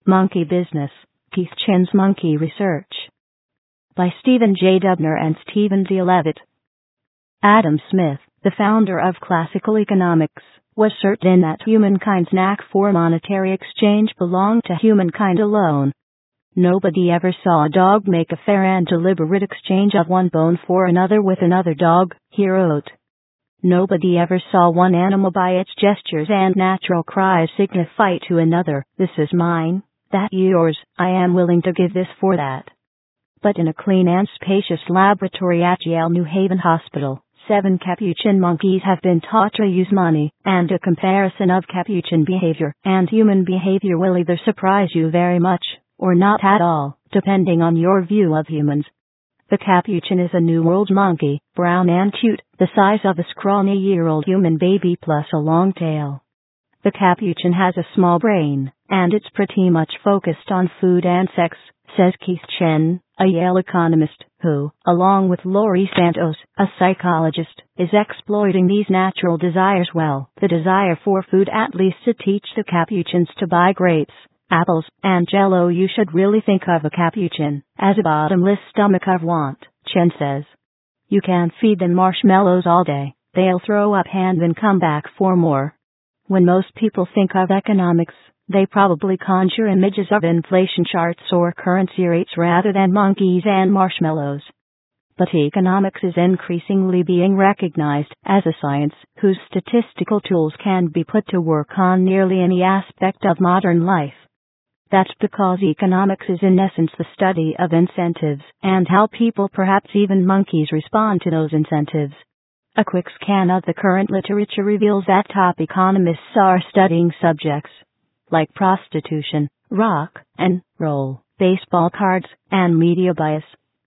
Monkey Business, Keith Chen's Monkey Research. By Stephen J. Dubner and Stephen D. Levitt. Adam Smith, the founder of classical economics, was certain that humankind's knack for monetary exchange belonged to humankind alone. Nobody ever saw a dog make a fair and deliberate exchange of one bone for another with another dog, he wrote. Nobody ever saw one animal by its gestures and natural cries signify to another, "This is mine, that yours, I am willing to give this for that." But in a clean and spacious laboratory at Yale New Haven Hospital, 7 capuchin monkeys have been taught to use money, and a comparison of capuchin behavior and human behavior will either surprise you very much, or not at all, depending on your view of humans. The capuchin is a New World monkey, brown and cute, the size of a scrawny year-old human baby plus a long tail. The capuchin has a small brain, and it's pretty much focused on food and sex, says Keith Chen, a Yale economist, who, along with Laurie Santos, a psychologist, is exploiting these natural desires well. The desire for food, at least to teach the capuchins to buy grapes, apples, and Jell-O. You should really think of a capuchin as a bottomless stomach of want, Chen says. You can feed them marshmallows all day, they'll throw up and then come back for more. When most people think of economics, they probably conjure images of inflation charts or currency rates rather than monkeys and marshmallows. But economics is increasingly being recognized as a science whose statistical tools can be put to work on nearly any aspect of modern life. That's because economics is in essence the study of incentives and how people, perhaps even monkeys, respond to those incentives. A quick scan of the current literature reveals that top economists are studying subjects like prostitution, rock and roll, baseball cards, and media bias.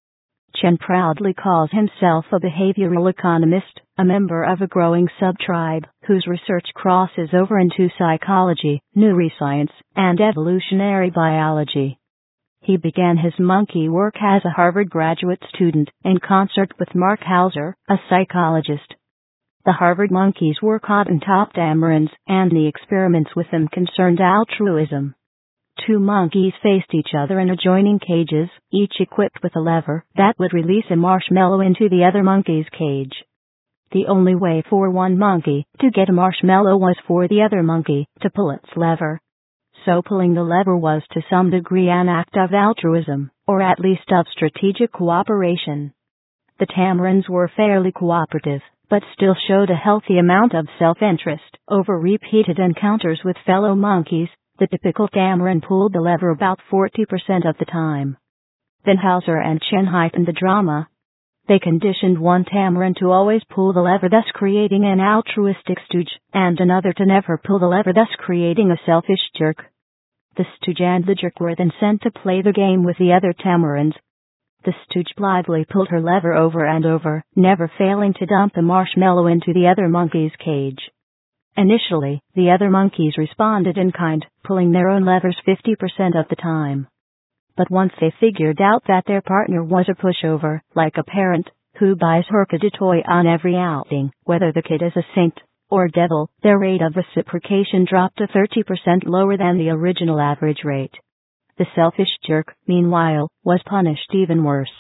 Chen proudly calls himself a behavioral economist, a member of a growing sub-tribe whose research crosses over into psychology, neuroscience, and evolutionary biology. He began his monkey work as a Harvard graduate student in concert with Mark Hauser, a psychologist. The Harvard monkeys were cotton-topped tamarins, and the experiments with them concerned altruism. 2 monkeys faced each other in adjoining cages, each equipped with a lever that would release a marshmallow into the other monkey's cage. The only way for one monkey to get a marshmallow was for the other monkey to pull its lever. So pulling the lever was to some degree an act of altruism, or at least of strategic cooperation. The tamarins were fairly cooperative, but still showed a healthy amount of self-interest. Over repeated encounters with fellow monkeys, the typical tamarin pulled the lever about 40% of the time. Then Hauser and Chen heightened the drama. They conditioned one tamarin to always pull the lever, thus creating an altruistic stooge, and another to never pull the lever, thus creating a selfish jerk. The stooge and the jerk were then sent to play the game with the other tamarins. The stooge blithely pulled her lever over and over, never failing to dump a marshmallow into the other monkey's cage. Initially, the other monkeys responded in kind, pulling their own levers 50% of the time. But once they figured out that their partner was a pushover, like a parent who buys her kid a toy on every outing, whether the kid is a saint or devil, their rate of reciprocation dropped to 30% lower than the original average rate. The selfish jerk, meanwhile, was punished even worse.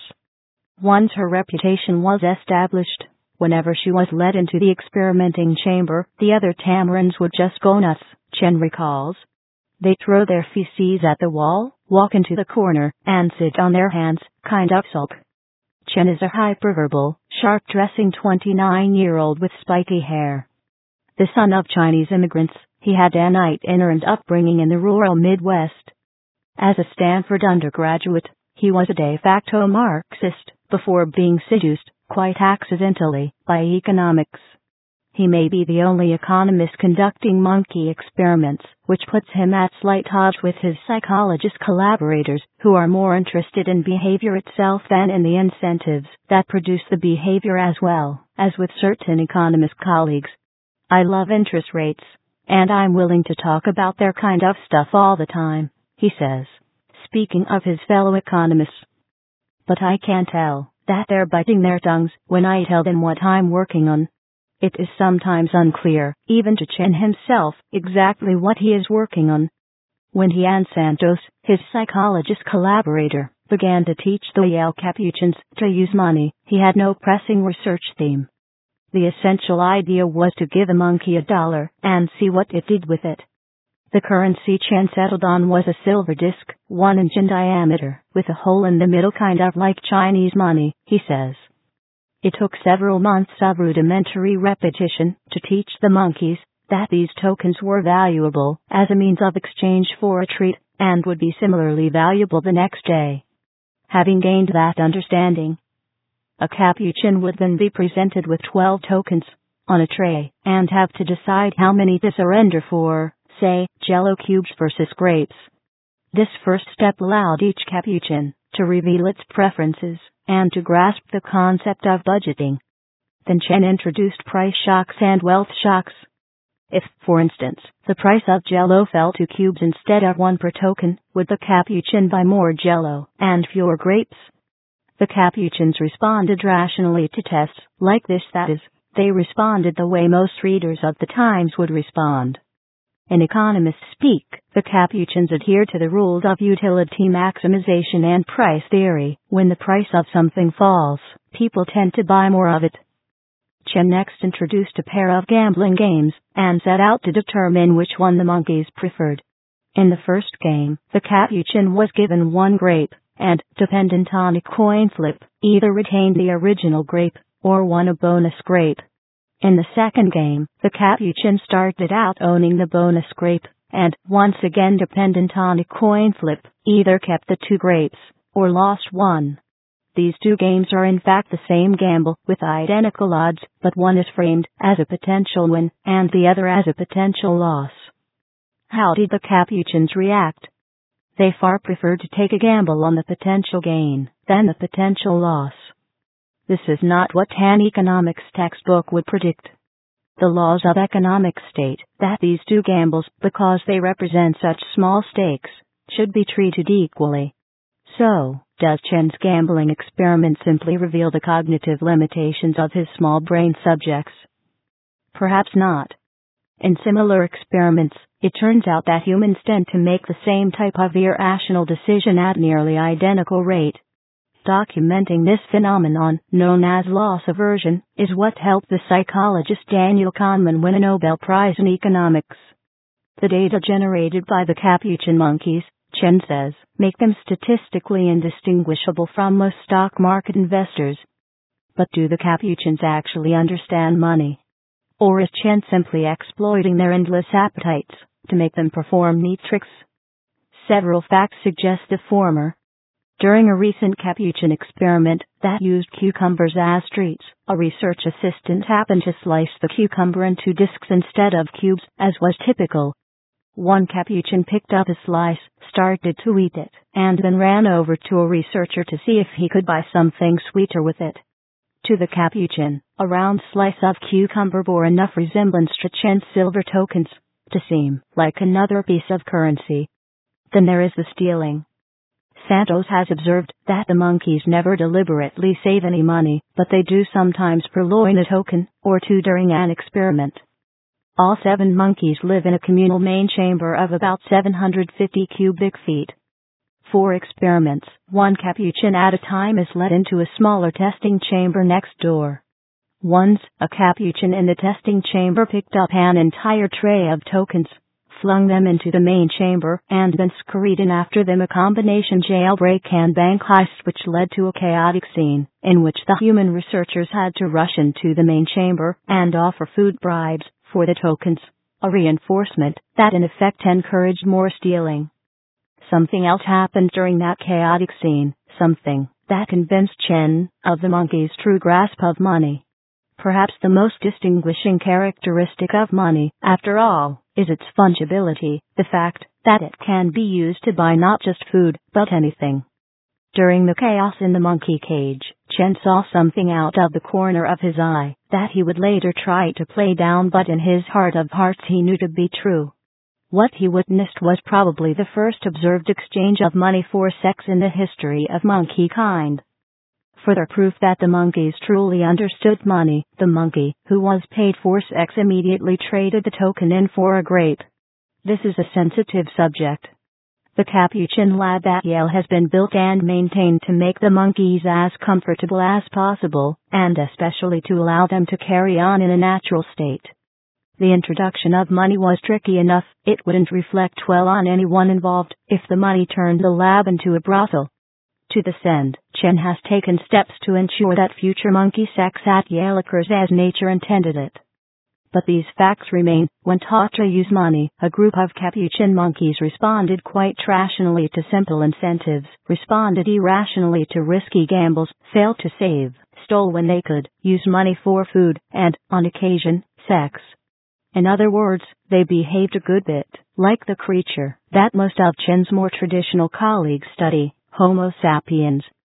Once her reputation was established, whenever she was led into the experimenting chamber, the other tamarins would just go nuts, Chen recalls. They throw their feces at the wall, walk into the corner, and sit on their hands, kind of sulk. Chen is a hyperverbal, sharp-dressing 29-year-old with spiky hair. The son of Chinese immigrants, he had an itinerant upbringing in the rural Midwest. As a Stanford undergraduate, he was a de facto Marxist, before being seduced, quite accidentally, by economics. He may be the only economist conducting monkey experiments, which puts him at slight odds with his psychologist collaborators, who are more interested in behavior itself than in the incentives that produce the behavior, as well as with certain economist colleagues. I love interest rates, and I'm willing to talk about their kind of stuff all the time, he says, speaking of his fellow economists. But I can tell that they're biting their tongues when I tell them what I'm working on. It is sometimes unclear, even to Chen himself, exactly what he is working on. When he and Santos, his psychologist collaborator, began to teach the Yale Capuchins to use money, he had no pressing research theme. The essential idea was to give a monkey $1 and see what it did with it. The currency Chen settled on was a silver disc, 1 inch in diameter, with a hole in the middle, kind of like Chinese money, he says. It took several months of rudimentary repetition to teach the monkeys that these tokens were valuable as a means of exchange for a treat, and would be similarly valuable the next day. Having gained that understanding, a Capuchin would then be presented with 12 tokens on a tray and have to decide how many to surrender for, say, Jello cubes versus grapes. This first step allowed each Capuchin to reveal its preferences and to grasp the concept of budgeting. Then Chen introduced price shocks and wealth shocks. If, for instance, the price of Jello fell 2 cubes instead of 1 per token, would the Capuchin buy more Jello and fewer grapes? The Capuchins responded rationally to tests like this, that is, they responded the way most readers of the Times would respond. In economist speak, the Capuchins adhere to the rules of utility maximization and price theory. When the price of something falls, people tend to buy more of it. Chen next introduced a pair of gambling games and set out to determine which one the monkeys preferred. In the first game, the Capuchin was given 1 grape and, dependent on a coin flip, either retained the original grape or won a bonus grape. In the second game, the Capuchin started out owning the bonus grape and, once again dependent on a coin flip, either kept the 2 grapes or lost 1. These 2 games are in fact the same gamble with identical odds, but one is framed as a potential win and the other as a potential loss. How did the Capuchins react? They far preferred to take a gamble on the potential gain than the potential loss. This is not what an economics textbook would predict. The laws of economics state that these 2 gambles, because they represent such small stakes, should be treated equally. So, does Chen's gambling experiment simply reveal the cognitive limitations of his small brain subjects? Perhaps not. In similar experiments, it turns out that humans tend to make the same type of irrational decision at nearly identical rate. Documenting this phenomenon, known as loss aversion, is what helped the psychologist Daniel Kahneman win a Nobel Prize in economics. The data generated by the Capuchin monkeys, Chen says, make them statistically indistinguishable from most stock market investors. But do the Capuchins actually understand money? Or is Chen simply exploiting their endless appetites to make them perform neat tricks? Several facts suggest the former. During a recent Capuchin experiment that used cucumbers as treats, a research assistant happened to slice the cucumber into discs instead of cubes, as was typical. One Capuchin picked up a slice, started to eat it, and then ran over to a researcher to see if he could buy something sweeter with it. To the Capuchin, a round slice of cucumber bore enough resemblance to Chen's silver tokens to seem like another piece of currency. Then there is the stealing. Santos has observed that the monkeys never deliberately save any money, but they do sometimes purloin a token or 2 during an experiment. All 7 monkeys live in a communal main chamber of about 750 cubic feet. For experiments, 1 Capuchin at a time is led into a smaller testing chamber next door. Once a Capuchin in the testing chamber picked up an entire tray of tokens, flung them into the main chamber, and then scurried in after them, a combination jailbreak and bank heist which led to a chaotic scene in which the human researchers had to rush into the main chamber and offer food bribes for the tokens, a reinforcement that in effect encouraged more stealing. Something else happened during that chaotic scene, something that convinced Chen of the monkey's true grasp of money. Perhaps the most distinguishing characteristic of money, after all, is its fungibility, the fact that it can be used to buy not just food, but anything. During the chaos in the monkey cage, Chen saw something out of the corner of his eye that he would later try to play down, but in his heart of hearts he knew to be true. What he witnessed was probably the first observed exchange of money for sex in the history of monkey kind. Further proof that the monkeys truly understood money, the monkey who was paid for sex immediately traded the token in for a grape. This is a sensitive subject, The Capuchin Lab at Yale has been built and maintained to make the monkeys as comfortable as possible, and especially to allow them to carry on in a natural state. The introduction of money was tricky enough; it wouldn't reflect well on anyone involved if the money turned the lab into a brothel. To this end, Chen has taken steps to ensure that future monkey sex at Yale occurs as nature intended it. But these facts remain. When taught to use money, a group of Capuchin monkeys responded quite rationally to simple incentives, responded irrationally to risky gambles, failed to save, stole when they could, used money for food, and, on occasion, sex. In other words, they behaved a good bit like the creature that most of Chen's more traditional colleagues study, Homo sapiens.